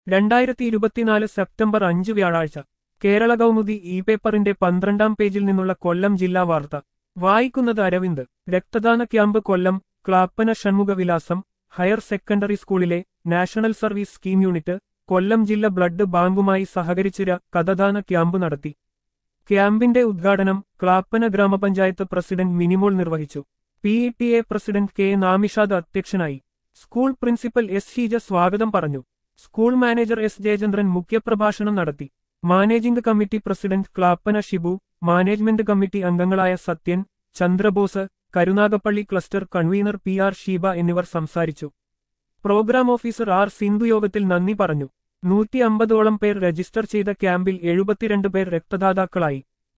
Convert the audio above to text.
2024 September 5 വ്യാഴാഴ്ച Kerala Kaumudi E പേപ്പറിന്റെ 12-ാം പേജിൽ നിന്നുള്ള കൊല്ലം ജില്ലാ വാർത്ത വായിക്കുന്നത് അരവിന്ദ്. രക്തദാന camp Kollam. Clappana Shanmukhavilasam higher secondary സ്കൂളിലെ national service scheme unit Kollam ജില്ല ബ്ലഡ് ബാങ്കുമായി സഹകരിച്ച് രക്തദാന ക്യാമ്പ് നടത്തി. ക്യാമ്പിന്റെ ഉദ്ഘാടനം ക്ലാപ്പന ഗ്രാമപഞ്ചായത്ത് പ്രസിഡന്റ് മിനിമോൾ നിർവഹിച്ചു. PTA പ്രസിഡന്റ് കെ നാമിഷാദ് അധ്യക്ഷനായി. സ്കൂൾ പ്രിൻസിപ്പൽ എസ് ഷീജ സ്വാഗതം പറഞ്ഞു. സ്കൂൾ മാനേജർ എസ് ജയചന്ദ്രൻ മുഖ്യപ്രഭാഷണം നടത്തി. Managing committee president Clappana Shibu, management committee അംഗങ്ങളായ Sathyan, Chandrabose, Karunagappally cluster convener PR Sheeba എന്നിവർ സംസാരിച്ചു. പ്രോഗ്രാം ഓഫീസർ R സിന്ധു യോഗത്തിൽ നന്ദി പറഞ്ഞു. 150ഓളം പേർ രജിസ്റ്റർ ചെയ്ത ക്യാമ്പിൽ 72 പേർ രക്തദാതാക്കളായി.